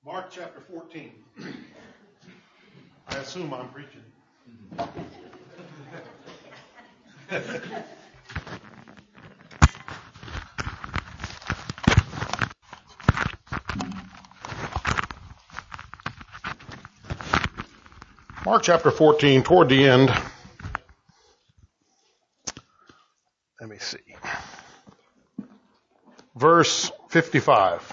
Mark chapter 14. I assume I'm preaching. Mark chapter 14, toward the end. Let me see. Verse 55.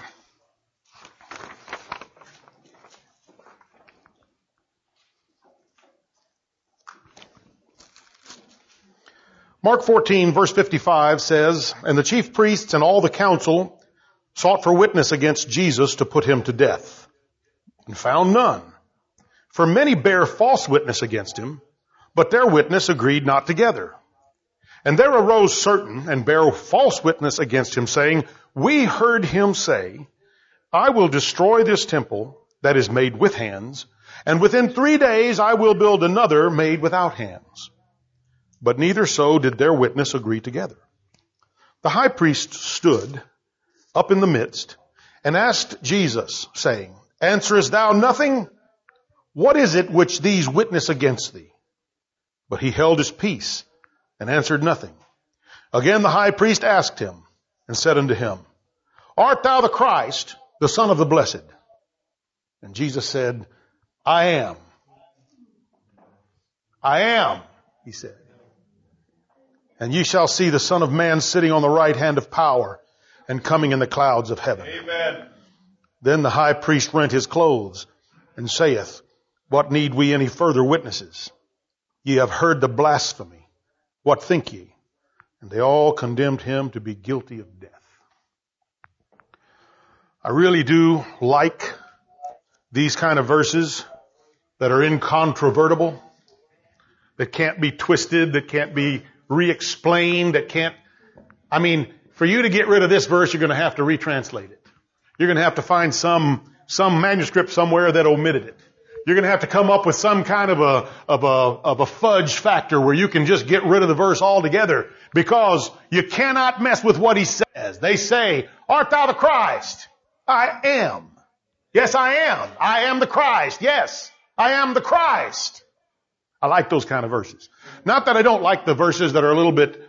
Mark 14, verse 55 says, "And the chief priests and all the council sought for witness against Jesus to put him to death, and found none. For many bare false witness against him, but their witness agreed not together. And there arose certain and bare false witness against him, saying, We heard him say, I will destroy this temple that is made with hands, and within 3 days I will build another made without hands. But neither so did their witness agree together. The high priest stood up in the midst and asked Jesus, saying, Answerest thou nothing? What is it which these witness against thee? But he held his peace and answered nothing. Again the high priest asked him and said unto him, Art thou the Christ, the Son of the Blessed? And Jesus said, I am. I am, he said. And ye shall see the Son of Man sitting on the right hand of power and coming in the clouds of heaven. Amen. Then the high priest rent his clothes and saith, What need we any further witnesses? Ye have heard the blasphemy. What think ye? And they all condemned him to be guilty of death." I really do like these kind of verses that are incontrovertible, that can't be twisted, that can't be re-explained, that can't, for you to get rid of this verse, you're going to have to retranslate it. You're going to have to find some manuscript somewhere that omitted it. You're going to have to come up with some kind of a fudge factor where you can just get rid of the verse altogether, because you cannot mess with what he says. They say, Art thou the Christ? I am. Yes, I am. I am the Christ. Yes, I am the Christ. I like those kind of verses. Not that I don't like the verses that are a little bit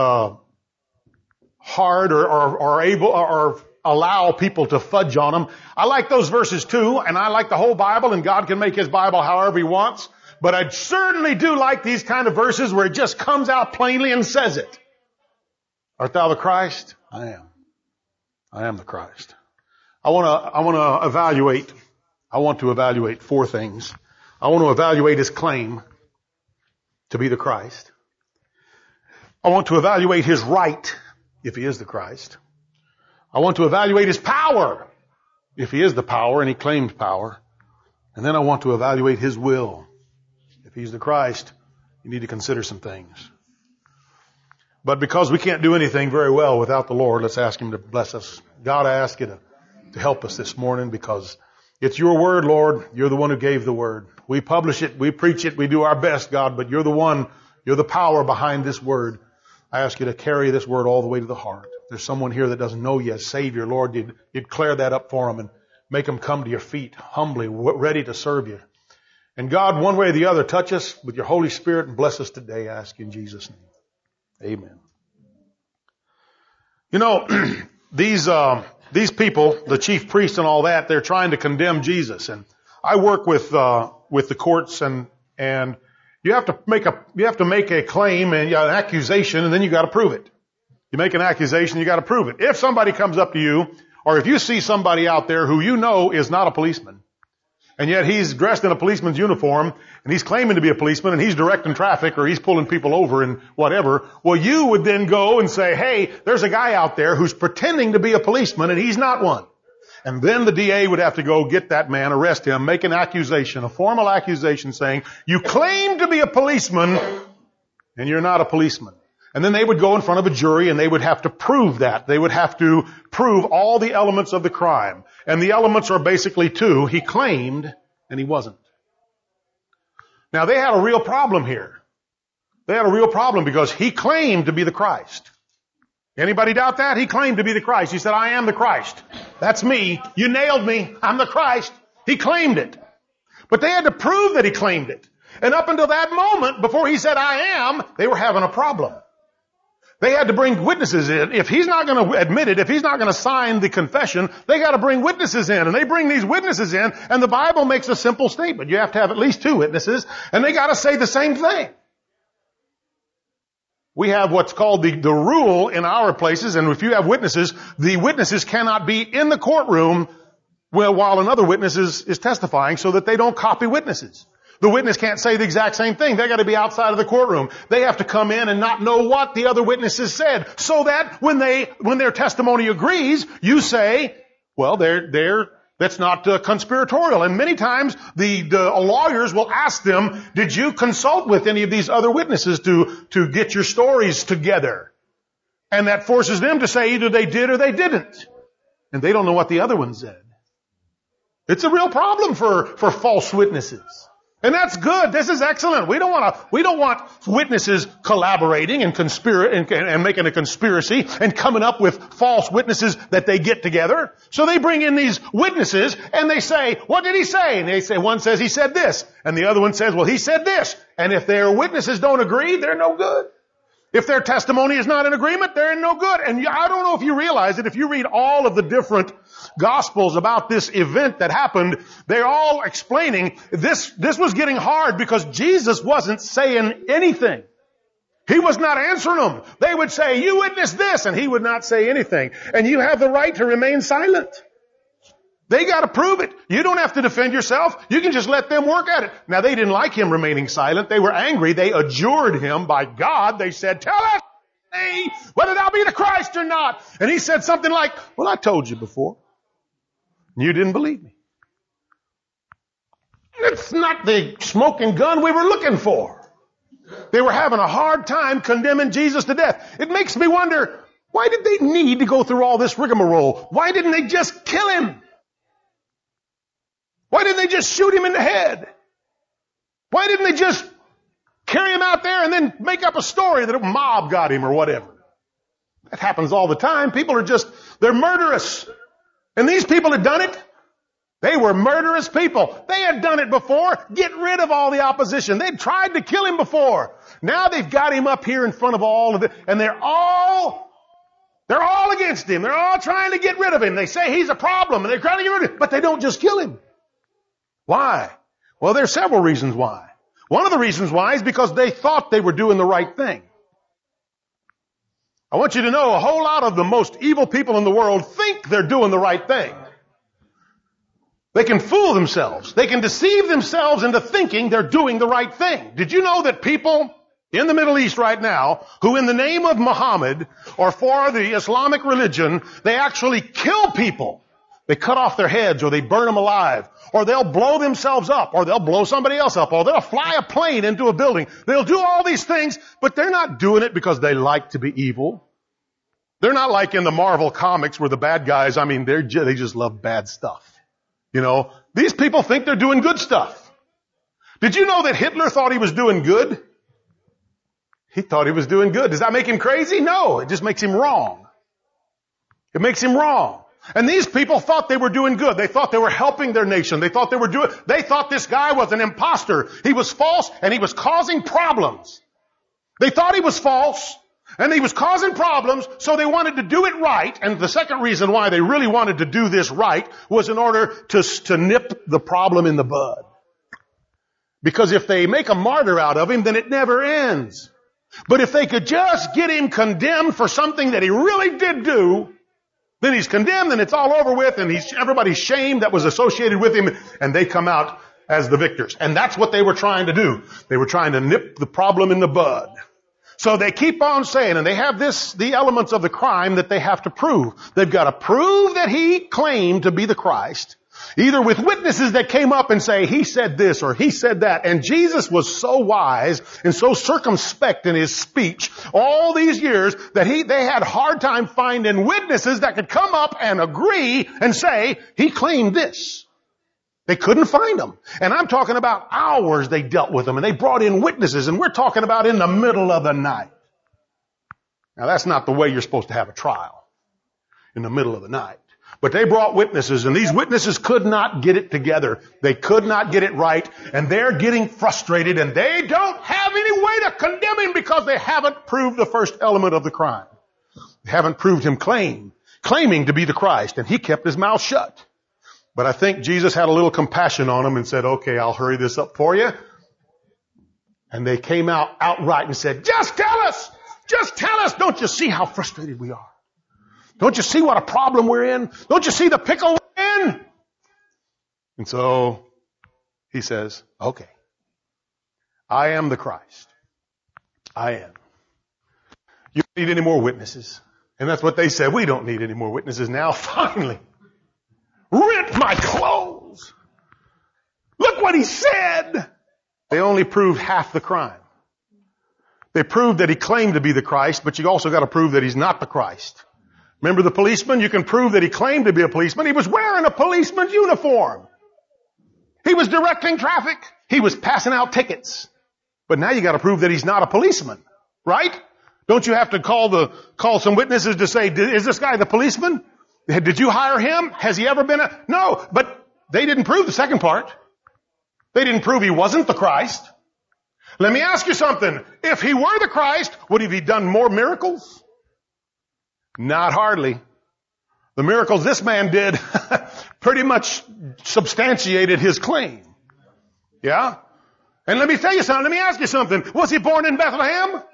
hard or allow people to fudge on them. I like those verses too, and I like the whole Bible, and God can make His Bible however He wants. But I certainly do like these kind of verses where it just comes out plainly and says it. Art thou the Christ? I am. I am the Christ. I want to evaluate 4 things. I want to evaluate His claim to be the Christ. I want to evaluate His right, if He is the Christ. I want to evaluate His power, if He is the power and He claims power. And then I want to evaluate His will. If He's the Christ, you need to consider some things. But because we can't do anything very well without the Lord, let's ask Him to bless us. God, I ask you to help us this morning, because it's your word, Lord. You're the one who gave the word. We publish it, we preach it, we do our best, God, but you're the power behind this word. I ask you to carry this word all the way to the heart. If there's someone here that doesn't know you as Savior, Lord, you'd clear that up for them and make them come to your feet humbly, ready to serve you. And God, one way or the other, touch us with your Holy Spirit and bless us today, I ask you in Jesus' name. Amen. You know, these people, the chief priests and all that, they're trying to condemn Jesus. And I work with the courts, and you have to make a claim and an accusation, and then you got to prove it. You make an accusation, you got to prove it. If somebody comes up to you, or if you see somebody out there who you know is not a policeman, and yet he's dressed in a policeman's uniform, and he's claiming to be a policeman, and he's directing traffic, or he's pulling people over and whatever, well, you would then go and say, hey, there's a guy out there who's pretending to be a policeman, and he's not one. And then the DA would have to go get that man, arrest him, make an accusation, a formal accusation saying, you claim to be a policeman, and you're not a policeman. And then they would go in front of a jury, and they would have to prove that. They would have to prove all the elements of the crime. And the elements are basically 2. He claimed, and he wasn't. Now, they had a real problem here. They had a real problem because he claimed to be the Christ. Anybody doubt that? He claimed to be the Christ. He said, I am the Christ. That's me. You nailed me. I'm the Christ. He claimed it. But they had to prove that he claimed it. And up until that moment, before he said, I am, they were having a problem. They had to bring witnesses in. If he's not going to admit it, if he's not going to sign the confession, they got to bring witnesses in. And they bring these witnesses in, and the Bible makes a simple statement. You have to have at least 2 witnesses, and they got to say the same thing. We have what's called the rule in our places, and if you have witnesses, the witnesses cannot be in the courtroom while another witness is testifying, so that they don't copy witnesses. The witness can't say the exact same thing. They got to be outside of the courtroom. They have to come in and not know what the other witnesses said, so that when their testimony agrees, you say, well, that's not conspiratorial. And many times the lawyers will ask them, did you consult with any of these other witnesses to get your stories together? And that forces them to say either they did or they didn't. And they don't know what the other one said. It's a real problem for false witnesses. And that's good. This is excellent. We don't want witnesses collaborating and making a conspiracy and coming up with false witnesses that they get together. So they bring in these witnesses and they say, what did he say? And they say, one says he said this, and the other one says, well, he said this. And if their witnesses don't agree, they're no good. If their testimony is not in agreement, they're no good. And I don't know if you realize it, if you read all of the different Gospels about this event that happened, they're all explaining this was getting hard because Jesus wasn't saying anything. He was not answering them. They would say, you witnessed this, and he would not say anything. And you have the right to remain silent. They got to prove it. You don't have to defend yourself. You can just let them work at it. Now, they didn't like him remaining silent. They were angry. They adjured him by God. They said, tell us whether thou be the Christ or not. And he said something like, well, I told you before. You didn't believe me. It's not the smoking gun we were looking for. They were having a hard time condemning Jesus to death. It makes me wonder, why did they need to go through all this rigmarole? Why didn't they just kill him? Why didn't they just shoot him in the head? Why didn't they just carry him out there and then make up a story that a mob got him or whatever? That happens all the time. People are they're murderous. And these people had done it. They were murderous people. They had done it before. Get rid of all the opposition. They'd tried to kill him before. Now they've got him up here in front of all of it, and they're all against him. They're all trying to get rid of him. They say he's a problem, and they're trying to get rid of him, but they don't just kill him. Why? Well, there's several reasons why. One of the reasons why is because they thought they were doing the right thing. I want you to know a whole lot of the most evil people in the world think they're doing the right thing. They can fool themselves. They can deceive themselves into thinking they're doing the right thing. Did you know that people in the Middle East right now, who in the name of Muhammad or for the Islamic religion, they actually kill people? They cut off their heads, or they burn them alive, or they'll blow themselves up, or they'll blow somebody else up, or they'll fly a plane into a building. They'll do all these things, but they're not doing it because they like to be evil. They're not like in the Marvel comics where the bad guys, they just love bad stuff. You know, these people think they're doing good stuff. Did you know that Hitler thought he was doing good? He thought he was doing good. Does that make him crazy? No, it just makes him wrong. It makes him wrong. And these people thought they were doing good. They thought they were helping their nation. They thought this guy was an imposter. He was false and he was causing problems. They thought he was false and he was causing problems, so they wanted to do it right. And the second reason why they really wanted to do this right was in order to nip the problem in the bud. Because if they make a martyr out of him, then it never ends. But if they could just get him condemned for something that he really did do, then he's condemned and it's all over with, and everybody's shamed that was associated with him, and they come out as the victors. And that's what they were trying to do. They were trying to nip the problem in the bud. So they keep on saying, and they have the elements of the crime that they have to prove. They've got to prove that he claimed to be the Christ, either with witnesses that came up and say, he said this or he said that. And Jesus was so wise and so circumspect in his speech all these years that they had a hard time finding witnesses that could come up and agree and say, he claimed this. They couldn't find them. And I'm talking about hours they dealt with them, and they brought in witnesses, and we're talking about in the middle of the night. Now that's not the way you're supposed to have a trial, in the middle of the night. But they brought witnesses, and these witnesses could not get it together. They could not get it right, and they're getting frustrated, and they don't have any way to condemn him because they haven't proved the first element of the crime. They haven't proved him claiming to be the Christ, and he kept his mouth shut. But I think Jesus had a little compassion on him and said, okay, I'll hurry this up for you. And they came out outright and said, just tell us! Just tell us! Don't you see how frustrated we are? Don't you see what a problem we're in? Don't you see the pickle we're in? And so he says, okay, I am the Christ. I am. You don't need any more witnesses. And that's what they said. We don't need any more witnesses now. Finally, rent my clothes. Look what he said. They only proved half the crime. They proved that he claimed to be the Christ, but you also got to prove that he's not the Christ. Remember the policeman? You can prove that he claimed to be a policeman. He was wearing a policeman's uniform. He was directing traffic. He was passing out tickets. But now you got to prove that he's not a policeman, right? Don't you have to call some witnesses to say, is this guy the policeman? Did you hire him? Has he ever been No, but they didn't prove the second part. They didn't prove he wasn't the Christ. Let me ask you something. If he were the Christ, would he have done more miracles? Not hardly. The miracles this man did pretty much substantiated his claim. Yeah? And let me tell you something. Let me ask you something. Was he born in Bethlehem?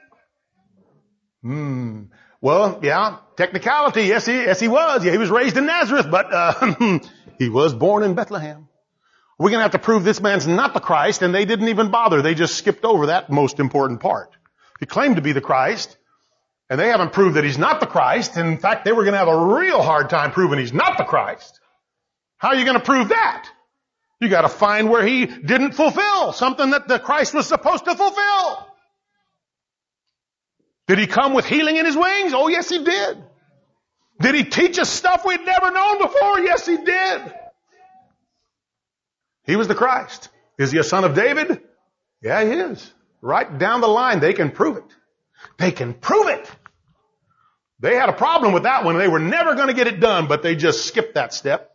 Well, yeah, technicality. Yes, he was. Yeah, he was raised in Nazareth, but he was born in Bethlehem. We're going to have to prove this man's not the Christ, and they didn't even bother. They just skipped over that most important part. He claimed to be the Christ, and they haven't proved that he's not the Christ. And in fact, they were going to have a real hard time proving he's not the Christ. How are you going to prove that? You got to find where he didn't fulfill something that the Christ was supposed to fulfill. Did he come with healing in his wings? Oh, yes, he did. Did he teach us stuff we'd never known before? Yes, he did. He was the Christ. Is he a son of David? Yeah, he is. Right down the line, they can prove it. They can prove it. They had a problem with that one. They were never going to get it done, but they just skipped that step.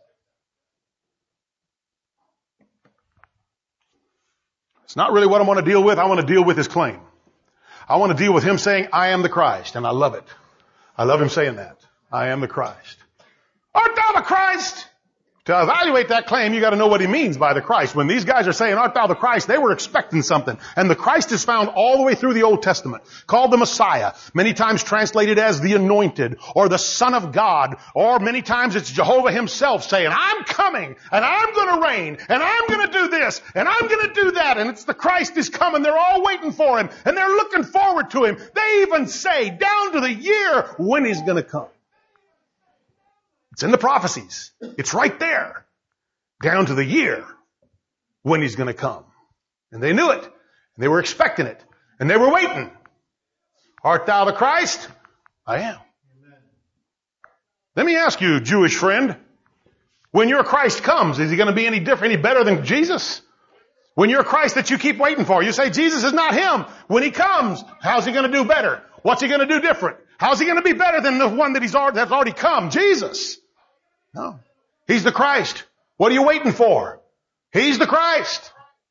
It's not really what I want to deal with. I want to deal with his claim. I want to deal with him saying, I am the Christ. And I love it. I love him saying that. I am the Christ. Art thou the Christ? To evaluate that claim, you got to know what he means by the Christ. When these guys are saying, art thou the Christ, they were expecting something. And the Christ is found all the way through the Old Testament, called the Messiah, many times translated as the Anointed, or the Son of God, or many times it's Jehovah himself saying, I'm coming, and I'm going to reign, and I'm going to do this, and I'm going to do that, and it's the Christ is coming. They're all waiting for him, and they're looking forward to him. They even say, down to the year when he's going to come. It's in the prophecies. It's right there. Down to the year when he's going to come. And they knew it. And they were expecting it. And they were waiting. Art thou the Christ? I am. Amen. Let me ask you, Jewish friend, when your Christ comes, is he going to be any different, any better than Jesus? When your Christ that you keep waiting for, you say Jesus is not him. When he comes, how's he going to do better? What's he going to do different? How's he going to be better than the one that's already come? Jesus. No. He's the Christ. What are you waiting for? He's the Christ.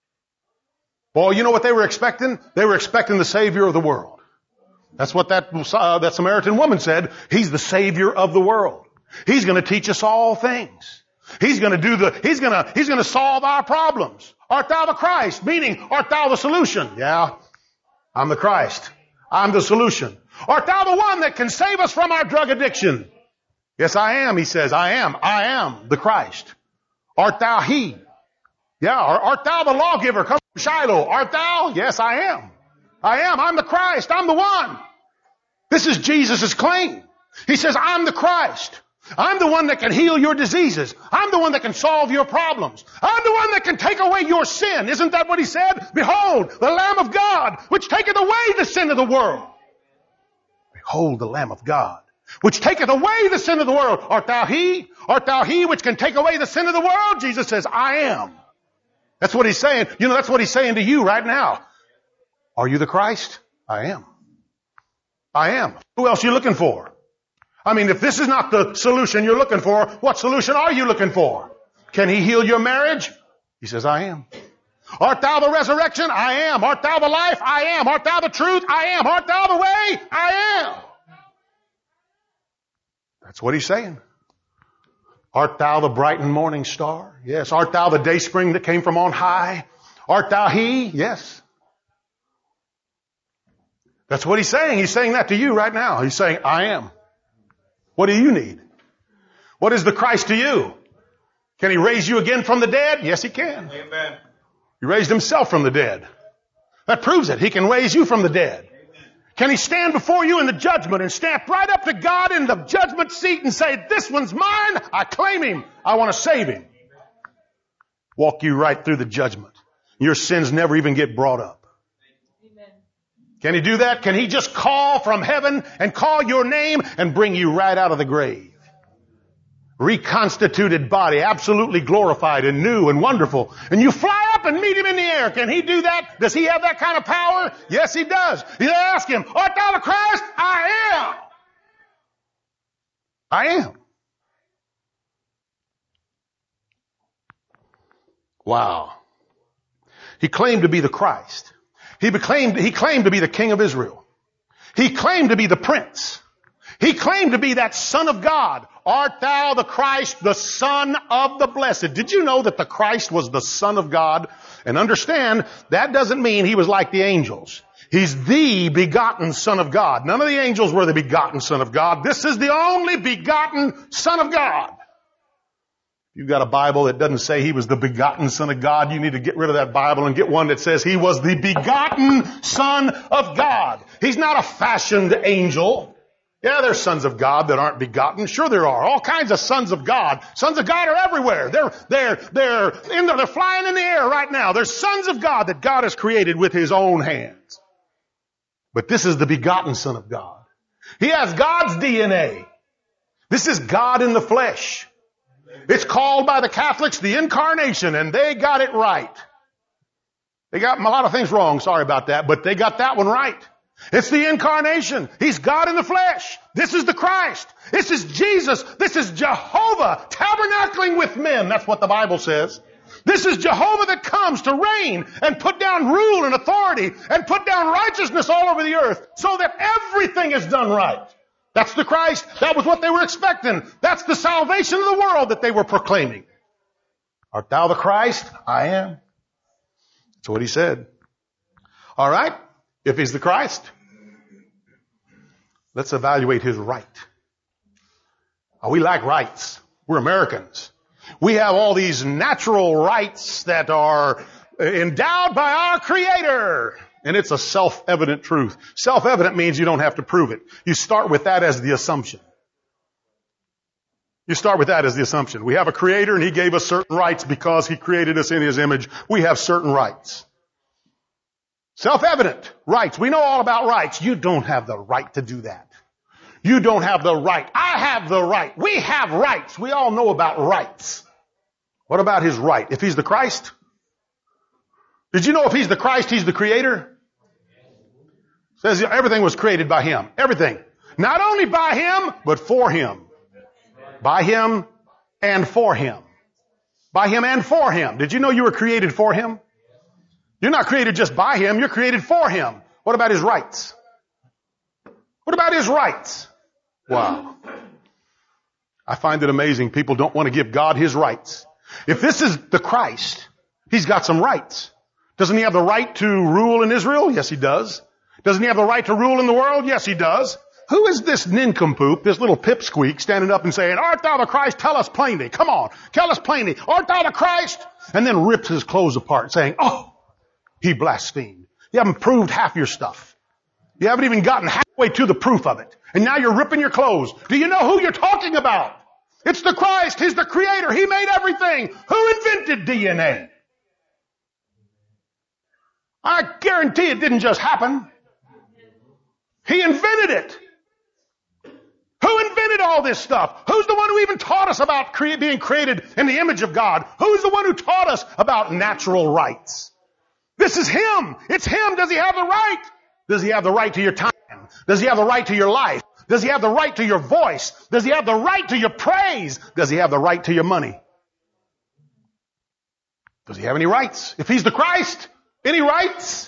Boy, you know what they were expecting? They were expecting the Savior of the world. That's what that Samaritan woman said. He's the Savior of the world. He's going to teach us all things. He's going to solve our problems. Art thou the Christ? Meaning, art thou the solution? Yeah. I'm the Christ. I'm the solution. Art thou the one that can save us from our drug addiction? Yes, I am, he says. I am the Christ. Art thou he? Yeah. Art thou the lawgiver come from Shiloh? Art thou? Yes, I am. I'm the Christ. I'm the one. This is Jesus' claim. He says, I'm the Christ. I'm the one that can heal your diseases. I'm the one that can solve your problems. I'm the one that can take away your sin. Isn't that what he said? Behold, the Lamb of God, which taketh away the sin of the world. Behold, the Lamb of God, which taketh away the sin of the world. Art thou he? Art thou he which can take away the sin of the world? Jesus says, I am. That's what he's saying. You know, that's what he's saying to you right now. Are you the Christ? I am. I am. Who else are you looking for? I mean, if this is not the solution you're looking for, what solution are you looking for? Can he heal your marriage? He says, I am. Art thou the resurrection? I am. Art thou the life? I am. Art thou the truth? I am. Art thou the way? I am. That's what he's saying. Art thou the bright and morning star? Yes. Art thou the day spring that came from on high? Art thou he? Yes. That's what he's saying. He's saying that to you right now. He's saying, I am. What do you need? What is the Christ to you? Can he raise you again from the dead? Yes, he can. Amen. He raised himself from the dead. That proves it. He can raise you from the dead. Can he stand before you in the judgment and stamp right up to God in the judgment seat and say, this one's mine. I claim him. I want to save him. Walk you right through the judgment. Your sins never even get brought up. Amen. Can he do that? Can he just call from heaven and call your name and bring you right out of the grave? Reconstituted body, absolutely glorified and new and wonderful. And you fly up and meet him in the air. Can he do that? Does he have that kind of power? Yes, he does. You ask him, art thou the Christ? I am. I am. Wow. He claimed to be the Christ. He claimed to be the King of Israel. He claimed to be the Prince. He claimed to be that Son of God. Art thou the Christ, the Son of the Blessed? Did you know that the Christ was the Son of God? And understand, that doesn't mean he was like the angels. He's the begotten Son of God. None of the angels were the begotten Son of God. This is the only begotten Son of God. If you've got a Bible that doesn't say he was the begotten Son of God, you need to get rid of that Bible and get one that says he was the begotten Son of God. He's not a fashioned angel. Yeah, there's sons of God that aren't begotten. Sure there are. All kinds of sons of God. Sons of God are everywhere. They're flying in the air right now. There's sons of God that God has created with his own hands. But this is the begotten Son of God. He has God's DNA. This is God in the flesh. It's called by the Catholics the incarnation, and they got it right. They got a lot of things wrong. Sorry about that, but they got that one right. It's the incarnation. He's God in the flesh. This is the Christ. This is Jesus. This is Jehovah tabernacling with men. That's what the Bible says. This is Jehovah that comes to reign and put down rule and authority and put down righteousness all over the earth so that everything is done right. That's the Christ. That was what they were expecting. That's the salvation of the world that they were proclaiming. Art thou the Christ? I am. That's what he said. All right. If he's the Christ, let's evaluate his right. We like rights. We're Americans. We have all these natural rights that are endowed by our Creator. And it's a self-evident truth. Self-evident means you don't have to prove it. You start with that as the assumption. You start with that as the assumption. We have a Creator and he gave us certain rights because he created us in his image. We have certain rights. Self-evident rights. We know all about rights. You don't have the right to do that. You don't have the right. I have the right. We have rights. We all know about rights. What about his right? If he's the Christ? Did you know if he's the Christ, he's the Creator? It says everything was created by him. Everything. Not only by him, but for him. By him and for him. By him and for him. Did you know you were created for him? You're not created just by him, you're created for him. What about his rights? What about his rights? Wow. I find it amazing people don't want to give God his rights. If this is the Christ, he's got some rights. Doesn't he have the right to rule in Israel? Yes, he does. Doesn't he have the right to rule in the world? Yes, he does. Who is this nincompoop, this little pipsqueak, standing up and saying, art thou the Christ? Tell us plainly. Come on. Tell us plainly. Art thou the Christ? And then rips his clothes apart saying, oh, he blasphemed. You haven't proved half your stuff. You haven't even gotten halfway to the proof of it. And now you're ripping your clothes. Do you know who you're talking about? It's the Christ. He's the Creator. He made everything. Who invented DNA? I guarantee it didn't just happen. He invented it. Who invented all this stuff? Who's the one who even taught us about being created in the image of God? Who's the one who taught us about natural rights? This is him. It's him. Does he have the right? Does he have the right to your time? Does he have the right to your life? Does he have the right to your voice? Does he have the right to your praise? Does he have the right to your money? Does he have any rights? If he's the Christ, any rights?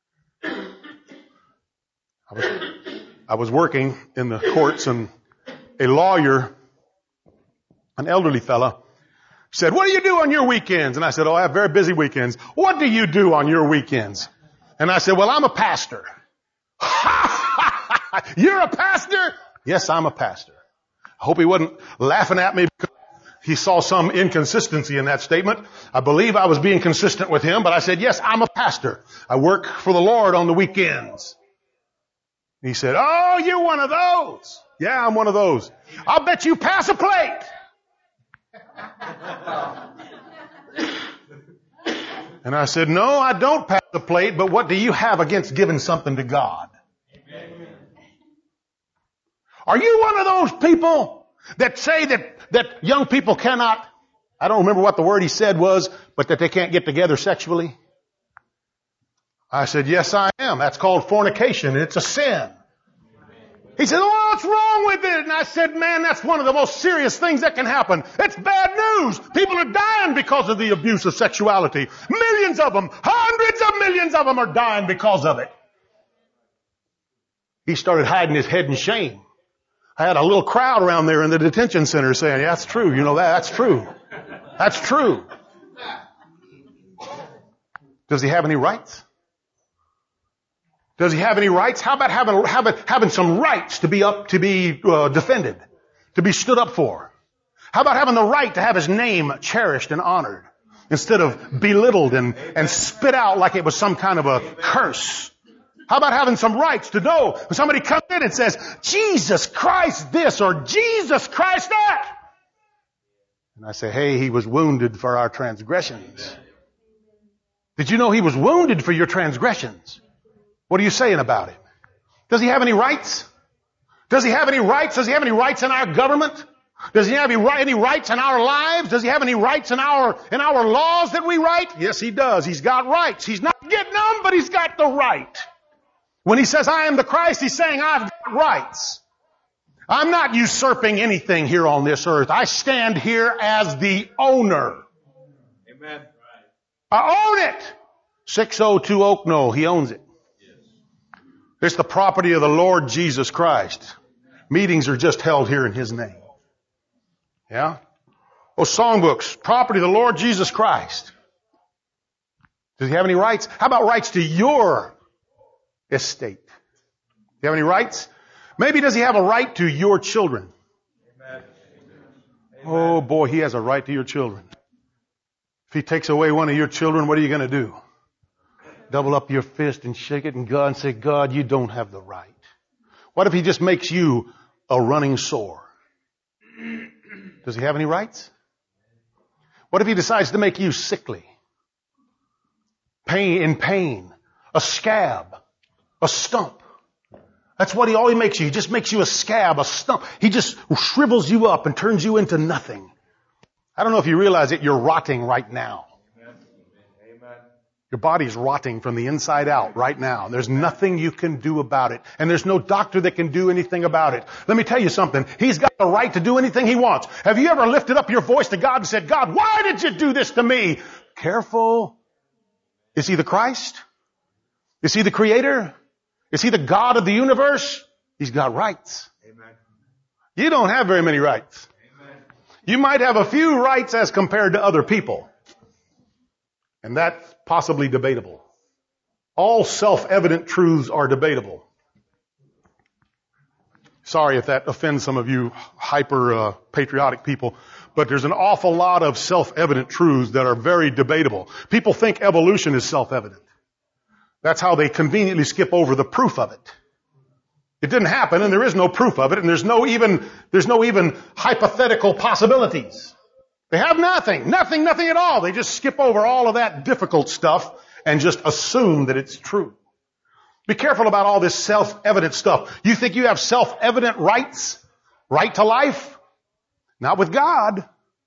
I was working in the courts, and a lawyer, an elderly fella, said, "What do you do on your weekends?" And I said, "Oh, I have very busy weekends." "What do you do on your weekends?" And I said, "Well, I'm a pastor." "You're a pastor?" "Yes, I'm a pastor." I hope he wasn't laughing at me because he saw some inconsistency in that statement. I believe I was being consistent with him, but I said, "Yes, I'm a pastor. I work for the Lord on the weekends." He said, "Oh, you're one of those." "Yeah, I'm one of those." "I'll bet you pass a plate." And I said, "No, I don't pass the plate, but what do you have against giving something to God?" Are you one of those people that say that young people cannot, I don't remember what the word he said was, but that they can't get together sexually? I said, "Yes, I am. That's called fornication. It's a sin." He said, "Oh, what's wrong with it?" And I said, "Man, that's one of the most serious things that can happen. It's bad news. People are dying because of the abuse of sexuality. Millions of them, hundreds of millions of them are dying because of it." He started hiding his head in shame. I had a little crowd around there in the detention center saying, "Yeah, that's true. You know that. That's true. That's true." Does he have any rights? Does he have any rights? How about having some rights to be defended, to be stood up for? How about having the right to have his name cherished and honored instead of belittled and spit out like it was some kind of a curse? How about having some rights to know when somebody comes in and says, "Jesus Christ this," or "Jesus Christ that"? And I say, "Hey, he was wounded for our transgressions." Did you know he was wounded for your transgressions? What are you saying about it? Does he have any rights? Does he have any rights? Does he have any rights in our government? Does he have any rights in our lives? Does he have any rights in our laws that we write? Yes, he does. He's got rights. He's not getting them, but he's got the right. When he says, "I am the Christ," he's saying, "I've got rights. I'm not usurping anything here on this earth. I stand here as the owner." Amen. I own it. 602 Oak Knoll. He owns it. It's the property of the Lord Jesus Christ. Meetings are just held here in His name. Yeah? Oh, songbooks, property of the Lord Jesus Christ. Does he have any rights? How about rights to your estate? Do you have any rights? Maybe does he have a right to your children? Amen. Oh boy, he has a right to your children. If he takes away one of your children, what are you going to do? Double up your fist and shake it in God and say, "God, you don't have the right." What if he just makes you a running sore? Does he have any rights? What if he decides to make you sickly? In pain, a scab, a stump. That's what all he makes you. He just makes you a scab, a stump. He just shrivels you up and turns you into nothing. I don't know if you realize it, you're rotting right now. Your body's rotting from the inside out right now. There's nothing you can do about it. And there's no doctor that can do anything about it. Let me tell you something. He's got the right to do anything he wants. Have you ever lifted up your voice to God and said, "God, why did you do this to me?" Careful. Is he the Christ? Is he the Creator? Is he the God of the universe? He's got rights. Amen. You don't have very many rights. Amen. You might have a few rights as compared to other people. And that's possibly debatable. All self-evident truths are debatable. Sorry if that offends some of you patriotic people, but there's an awful lot of self-evident truths that are very debatable. People think evolution is self-evident. That's how they conveniently skip over the proof of it. It didn't happen, and there is no proof of it, and there's no even hypothetical possibilities. They have nothing at all. They just skip over all of that difficult stuff and just assume that it's true. Be careful about all this self-evident stuff. You think you have self-evident rights? Right to life? Not with God.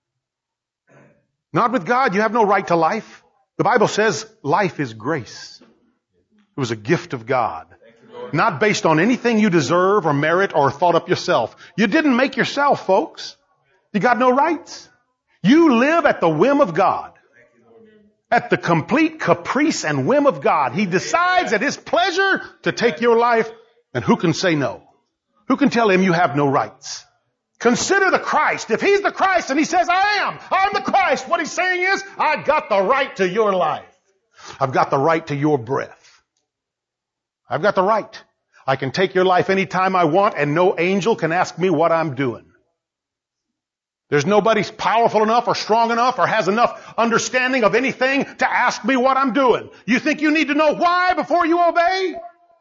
Not with God. You have no right to life. The Bible says life is grace. It was a gift of God. Not based on anything you deserve or merit or thought up yourself. You didn't make yourself, folks. You got no rights. You live at the whim of God. At the complete caprice and whim of God. He decides at His pleasure to take your life, and who can say no? Who can tell Him you have no rights? Consider the Christ. If He's the Christ and He says, I'm the Christ, what He's saying is, I've got the right to your life. I've got the right to your breath. I've got the right. I can take your life anytime I want, and no angel can ask me what I'm doing. There's nobody powerful enough or strong enough or has enough understanding of anything to ask me what I'm doing. You think you need to know why before you obey?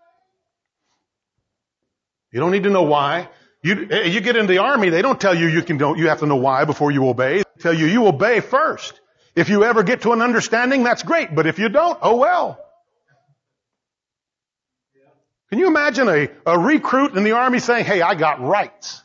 You don't need to know why. You get in the army, they don't tell you you have to know why before you obey. They tell you obey first. If you ever get to an understanding, that's great. But if you don't, oh well. Can you imagine a recruit in the army saying, hey, I got rights?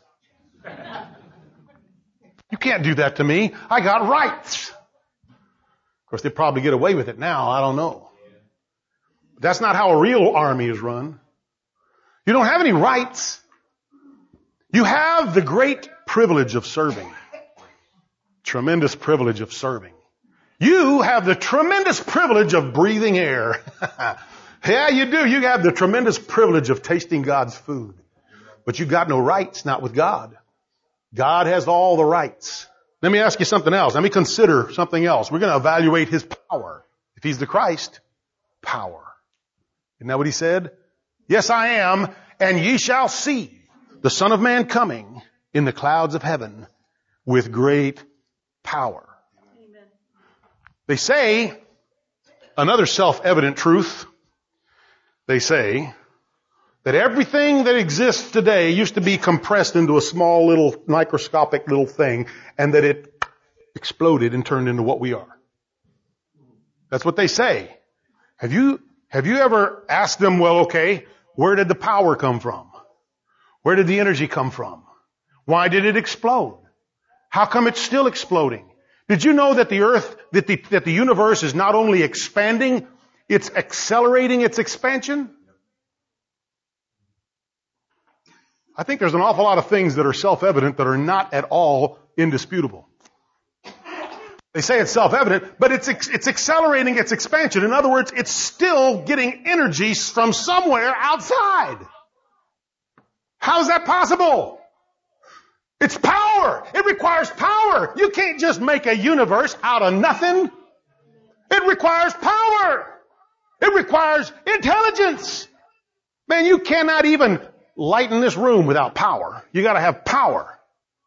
You can't do that to me. I got rights. Of course, they probably get away with it now. I don't know. But that's not how a real army is run. You don't have any rights. You have the great privilege of serving. Tremendous privilege of serving. You have the tremendous privilege of breathing air. Yeah, you do. You have the tremendous privilege of tasting God's food. But you got no rights, not with God. God has all the rights. Let me ask you something else. Let me consider something else. We're going to evaluate His power. If He's the Christ, power. Isn't that what He said? Yes, I am, and ye shall see the Son of Man coming in the clouds of heaven with great power. Amen. They say, another self-evident truth, they say that everything that exists today used to be compressed into a small little microscopic little thing, and that it exploded and turned into what we are. That's what they say. Have you ever asked them, well, okay, where did the power come from? Where did the energy come from? Why did it explode? How come it's still exploding? Did you know that the earth, that the universe is not only expanding, it's accelerating its expansion? I think there's an awful lot of things that are self-evident that are not at all indisputable. They say it's self-evident, but it's accelerating its expansion. In other words, it's still getting energy from somewhere outside. How is that possible? It's power. It requires power. You can't just make a universe out of nothing. It requires power. It requires intelligence. Man, you cannot even lighten this room without power. You got to have power.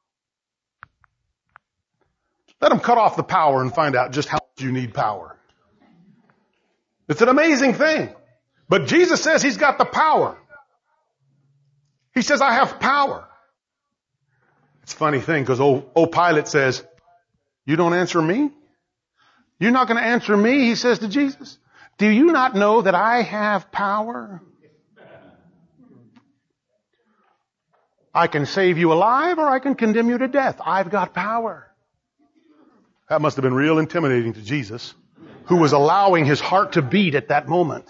Let them cut off the power and find out just how much you need power. It's an amazing thing. But Jesus says He's got the power. He says, I have power. It's a funny thing because old Pilate says, you don't answer me? You're not going to answer me, he says to Jesus. Do you not know that I have power? I can save you alive or I can condemn you to death. I've got power. That must have been real intimidating to Jesus, who was allowing his heart to beat at that moment.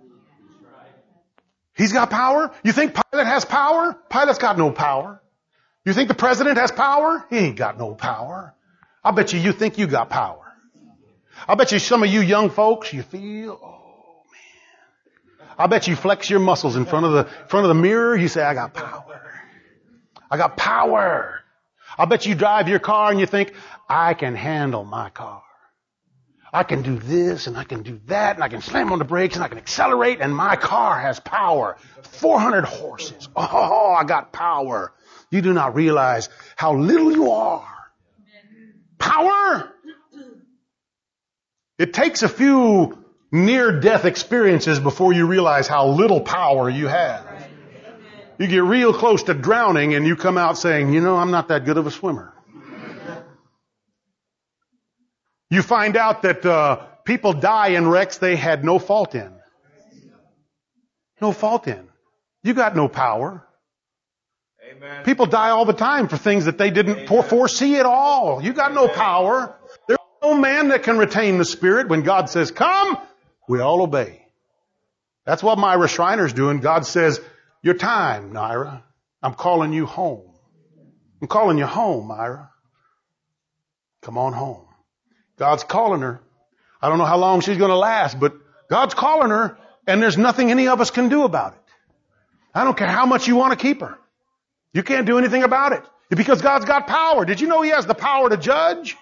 He's got power? You think Pilate has power? Pilate's got no power. You think the president has power? He ain't got no power. I bet you think you got power. I bet you some of you young folks, you feel, oh man. I bet you flex your muscles in front of the mirror. You say, I got power. I got power. I bet you drive your car and you think, I can handle my car. I can do this and I can do that and I can slam on the brakes and I can accelerate and my car has power. 400 horses. Oh, I got power. You do not realize how little you are. Power? It takes a few near-death experiences before you realize how little power you have. You get real close to drowning and you come out saying, I'm not that good of a swimmer. You find out that people die in wrecks they had no fault in. No fault in. You got no power. Amen. People die all the time for things that they didn't foresee at all. You got no power. There's no man that can retain the Spirit. When God says, come, we all obey. That's what Myra Schreiner's doing. God says, your time, Myra. I'm calling you home. I'm calling you home, Myra. Come on home. God's calling her. I don't know how long she's going to last, but God's calling her, and there's nothing any of us can do about it. I don't care how much you want to keep her. You can't do anything about it. Because God's got power. Did you know He has the power to judge?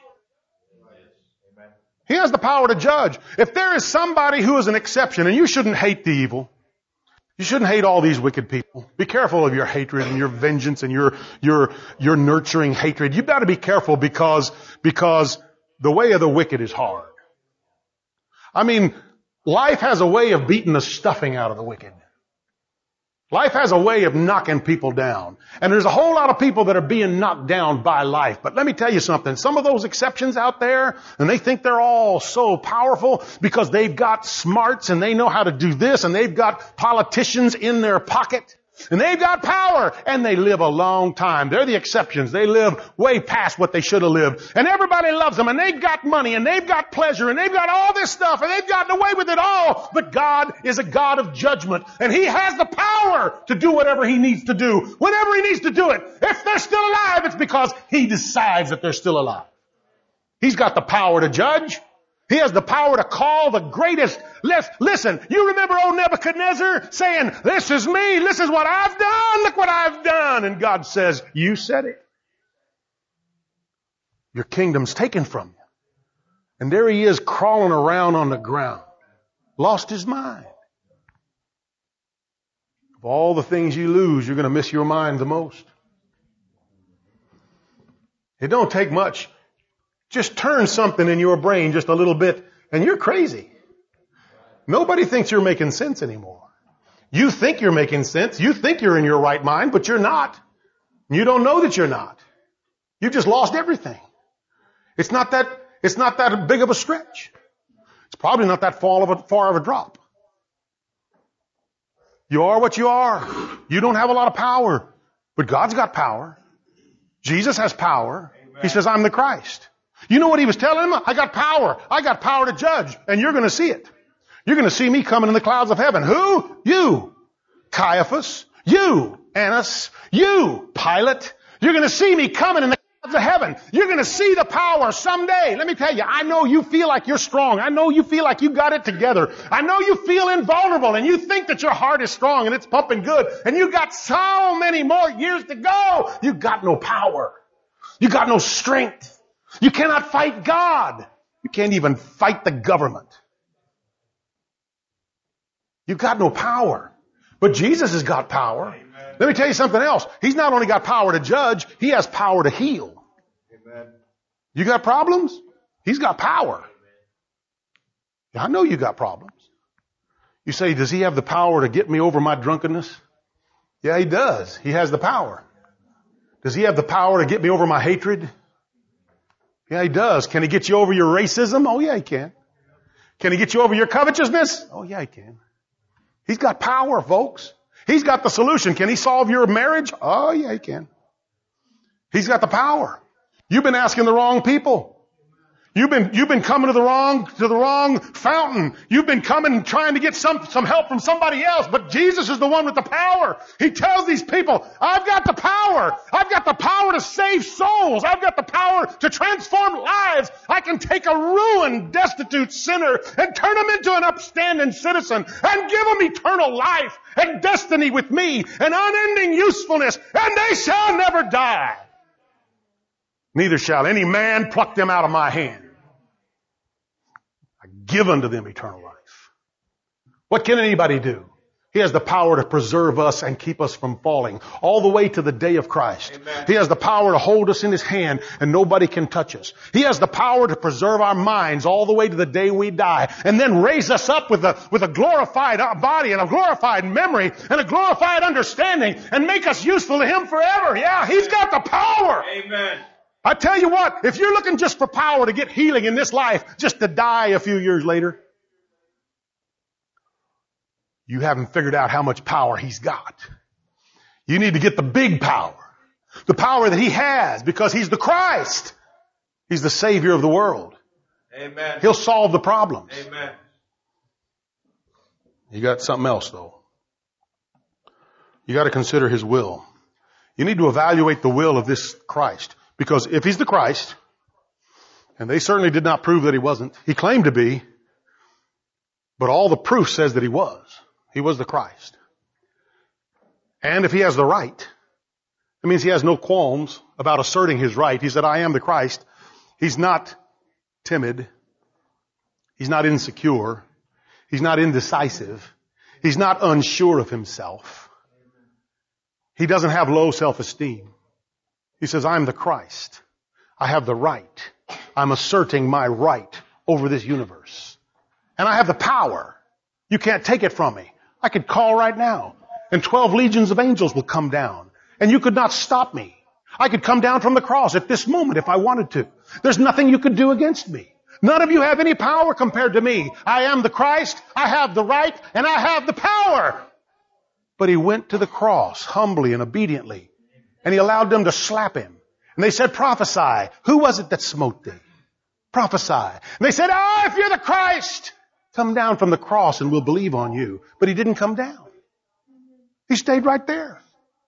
He has the power to judge. If there is somebody who is an exception, and you shouldn't hate the evil, you shouldn't hate all these wicked people. Be careful of your hatred and your vengeance and your nurturing hatred. You've got to be careful because the way of the wicked is hard. I mean, life has a way of beating the stuffing out of the wicked. Life has a way of knocking people down. And there's a whole lot of people that are being knocked down by life. But let me tell you something. Some of those exceptions out there, and they think they're all so powerful because they've got smarts and they know how to do this, and they've got politicians in their pocket. And they've got power, and they live a long time. They're the exceptions. They live way past what they should have lived. And everybody loves them, and they've got money, and they've got pleasure, and they've got all this stuff, and they've gotten away with it all. But God is a God of judgment, and He has the power to do whatever He needs to do, whenever He needs to do it. If they're still alive, it's because He decides that they're still alive. He's got the power to judge. He has the power to call the greatest. Listen, you remember old Nebuchadnezzar saying, this is me, this is what I've done, look what I've done. And God says, you said it. Your kingdom's taken from you. And there he is crawling around on the ground. Lost his mind. Of all the things you lose, you're going to miss your mind the most. It don't take much. Just turn something in your brain just a little bit, and you're crazy. Nobody thinks you're making sense anymore. You think you're making sense. You think you're in your right mind, but you're not. You don't know that you're not. You've just lost everything. It's not that big of a stretch. It's probably not that far of a drop. You are what you are. You don't have a lot of power, but God's got power. Jesus has power. Amen. He says, I'm the Christ. You know what He was telling them? I got power. I got power to judge. And you're going to see it. You're going to see me coming in the clouds of heaven. Who? You. Caiaphas. You. Annas. You. Pilate. You're going to see me coming in the clouds of heaven. You're going to see the power someday. Let me tell you, I know you feel like you're strong. I know you feel like you got it together. I know you feel invulnerable and you think that your heart is strong and it's pumping good. And you got so many more years to go. You got no power. You got no strength. You cannot fight God. You can't even fight the government. You've got no power. But Jesus has got power. Amen. Let me tell you something else. He's not only got power to judge, He has power to heal. Amen. You got problems? He's got power. I know you got problems. You say, does He have the power to get me over my drunkenness? Yeah, He does. He has the power. Does He have the power to get me over my hatred? Yeah, He does. Can He get you over your racism? Oh, yeah, He can. Can He get you over your covetousness? Oh, yeah, He can. He's got power, folks. He's got the solution. Can He solve your marriage? Oh, yeah, He can. He's got the power. You've been asking the wrong people. You've been coming to the wrong fountain. You've been coming trying to get some help from somebody else, but Jesus is the one with the power. He tells these people, I've got the power. I've got the power to save souls. I've got the power to transform lives. I can take a ruined, destitute sinner and turn him into an upstanding citizen and give him eternal life and destiny with me and unending usefulness, and they shall never die. Neither shall any man pluck them out of my hand. I give unto them eternal life. What can anybody do? He has the power to preserve us and keep us from falling all the way to the day of Christ. Amen. He has the power to hold us in His hand and nobody can touch us. He has the power to preserve our minds all the way to the day we die and then raise us up with a glorified body and a glorified memory and a glorified understanding and make us useful to Him forever. Yeah, He's got the power. Amen. I tell you what, if you're looking just for power to get healing in this life, just to die a few years later, you haven't figured out how much power He's got. You need to get the big power. The power that He has because He's the Christ. He's the Savior of the world. Amen. He'll solve the problems. Amen. You got something else though. You got to consider his will. You need to evaluate the will of this Christ. Because if he's the Christ, and they certainly did not prove that he wasn't, he claimed to be, but all the proof says that he was. He was the Christ. And if he has the right, it means he has no qualms about asserting his right. He said, I am the Christ. He's not timid. He's not insecure. He's not indecisive. He's not unsure of himself. He doesn't have low self-esteem. He says, I'm the Christ. I have the right. I'm asserting my right over this universe. And I have the power. You can't take it from me. I could call right now, and 12 legions of angels will come down, and you could not stop me. I could come down from the cross at this moment if I wanted to. There's nothing you could do against me. None of you have any power compared to me. I am the Christ. I have the right, and I have the power. But he went to the cross humbly and obediently, and he allowed them to slap him. And they said, prophesy. Who was it that smote thee? Prophesy. And they said, if you're the Christ, come down from the cross and we'll believe on you. But he didn't come down. He stayed right there.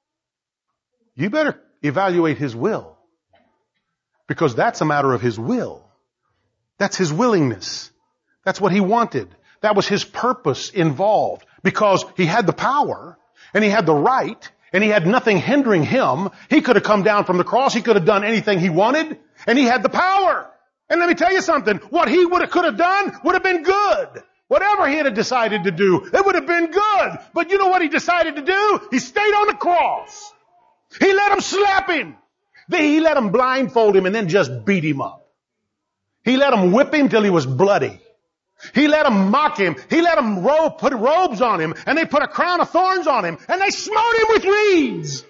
You better evaluate his will, because that's a matter of his will. That's his willingness. That's what he wanted. That was his purpose involved, because he had the power and he had the right and he had nothing hindering him. He could have come down from the cross. He could have done anything he wanted, and he had the power. And let me tell you something. What he could have done would have been good. Whatever he had decided to do, it would have been good. But you know what he decided to do? He stayed on the cross. He let them slap him. He let them blindfold him and then just beat him up. He let them whip him till he was bloody. He let them mock him. He let them put robes on him, and they put a crown of thorns on him, and they smote him with reeds.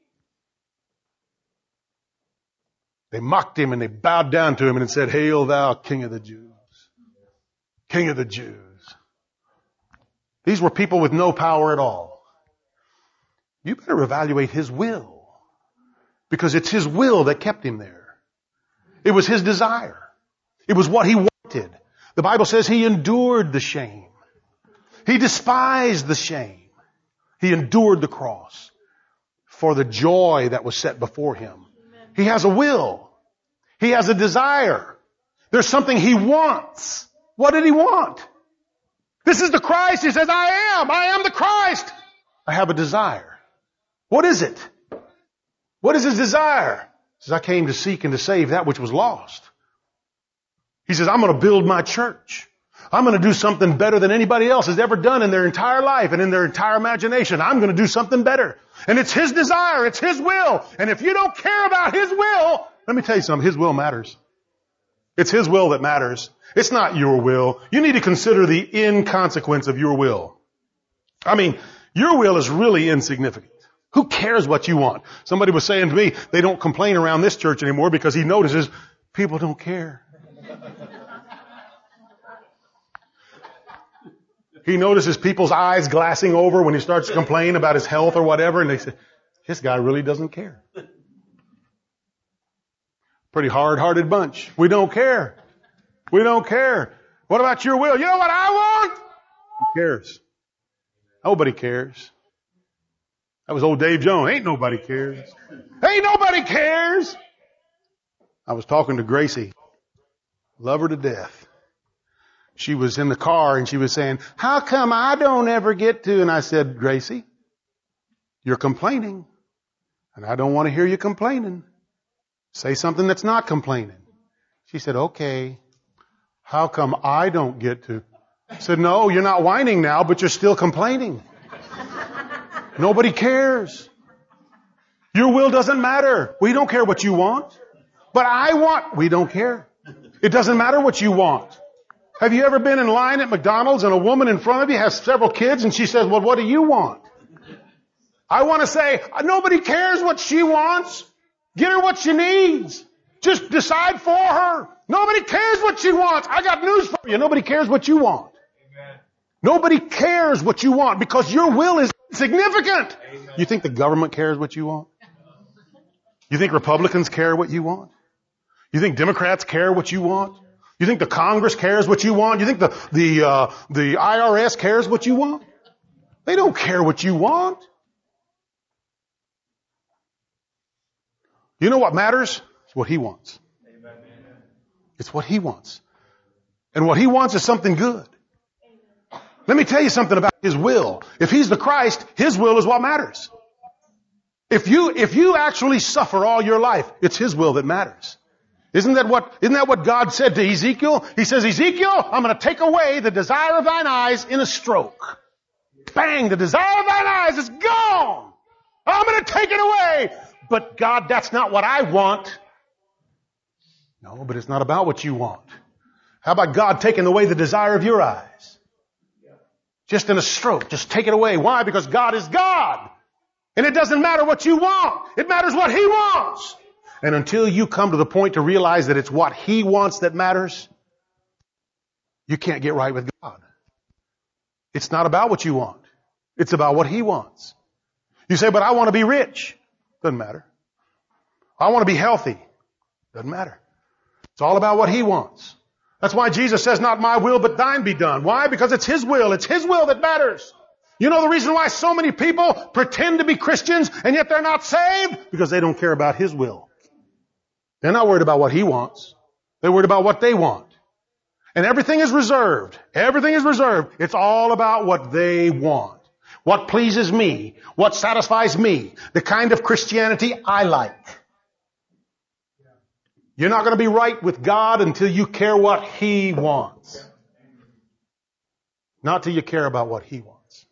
They mocked him and they bowed down to him and said, Hail thou, King of the Jews. King of the Jews. These were people with no power at all. You better evaluate his will, because it's his will that kept him there. It was his desire. It was what he wanted. The Bible says he endured the shame. He despised the shame. He endured the cross for the joy that was set before him. He has a will. He has a desire. There's something he wants. What did he want? This is the Christ. He says, I am the Christ. I have a desire. What is it? What is his desire? He says, I came to seek and to save that which was lost. He says, I'm going to build my church. I'm going to do something better than anybody else has ever done in their entire life and in their entire imagination. I'm going to do something better. And it's his desire. It's his will. And if you don't care about his will, let me tell you something. His will matters. It's his will that matters. It's not your will. You need to consider the inconsequence of your will. I mean, your will is really insignificant. Who cares what you want? Somebody was saying to me, they don't complain around this church anymore because he notices people don't care. He notices people's eyes glassing over when he starts to complain about his health or whatever, and they say, this guy really doesn't care. Pretty hard-hearted bunch. We don't care. We don't care. What about your will? You know what I want? Who cares? Nobody cares. That was old Dave Jones. Ain't nobody cares. Ain't nobody cares. I was talking to Gracie. Love her to death. She was in the car and she was saying, how come I don't ever get to? And I said, Gracie, you're complaining. And I don't want to hear you complaining. Say something that's not complaining. She said, okay. How come I don't get to? I said, no, you're not whining now, but you're still complaining. Nobody cares. Your will doesn't matter. We don't care what you want. But I want. We don't care. It doesn't matter what you want. Have you ever been in line at McDonald's and a woman in front of you has several kids and she says, well, what do you want? I want to say, nobody cares what she wants. Get her what she needs. Just decide for her. Nobody cares what she wants. I got news for you. Nobody cares what you want. Amen. Nobody cares what you want because your will is significant. Amen. You think the government cares what you want? You think Republicans care what you want? You think Democrats care what you want? You think the Congress cares what you want? You think the IRS cares what you want? They don't care what you want. You know what matters? It's what He wants. It's what He wants. And what He wants is something good. Let me tell you something about His will. If He's the Christ, His will is what matters. If you actually suffer all your life, it's His will that matters. Isn't that what God said to Ezekiel? He says, Ezekiel, I'm going to take away the desire of thine eyes in a stroke. Bang, the desire of thine eyes is gone. I'm going to take it away. But God, that's not what I want. No, but it's not about what you want. How about God taking away the desire of your eyes? Just in a stroke. Just take it away. Why? Because God is God. And it doesn't matter what you want. It matters what He wants. And until you come to the point to realize that it's what He wants that matters, you can't get right with God. It's not about what you want. It's about what He wants. You say, but I want to be rich. Doesn't matter. I want to be healthy. Doesn't matter. It's all about what He wants. That's why Jesus says, not my will, but thine be done. Why? Because it's His will. It's His will that matters. You know the reason why so many people pretend to be Christians and yet they're not saved? Because they don't care about His will. They're not worried about what He wants. They're worried about what they want. And everything is reserved. Everything is reserved. It's all about what they want. What pleases me. What satisfies me. The kind of Christianity I like. You're not going to be right with God until you care what He wants. Not till you care about what He wants.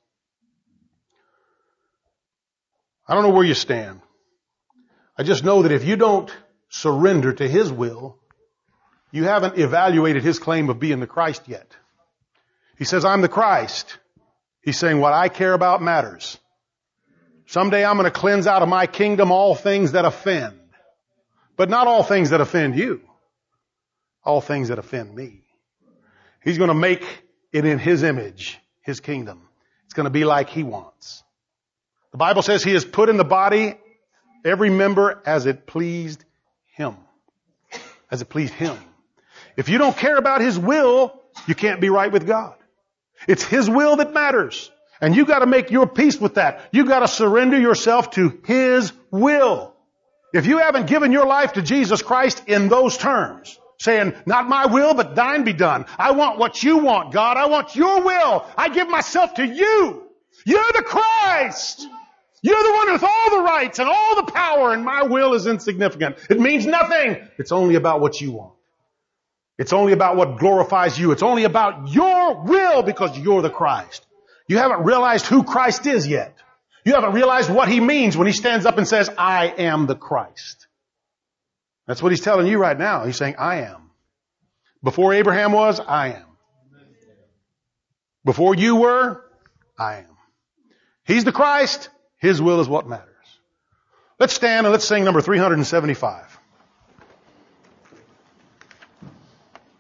I don't know where you stand. I just know that if you don't surrender to His will, you haven't evaluated His claim of being the Christ yet. He says, I'm the Christ. He's saying what I care about matters. Someday I'm going to cleanse out of my kingdom all things that offend. But not all things that offend you. All things that offend me. He's going to make it in His image, His kingdom. It's going to be like He wants. The Bible says He has put in the body every member as it pleased Him. As it pleased Him. If you don't care about His will, you can't be right with God. It's His will that matters. And you got to make your peace with that. You got to surrender yourself to His will. If you haven't given your life to Jesus Christ in those terms, saying, not my will, but thine be done. I want what you want, God. I want your will. I give myself to you. You're the Christ. You're the one with all the rights and all the power, and my will is insignificant. It means nothing. It's only about what you want. It's only about what glorifies you. It's only about your will because you're the Christ. You haven't realized who Christ is yet. You haven't realized what He means when He stands up and says, I am the Christ. That's what He's telling you right now. He's saying, I am. Before Abraham was, I am. Before you were, I am. He's the Christ. His will is what matters. Let's stand and let's sing number 375.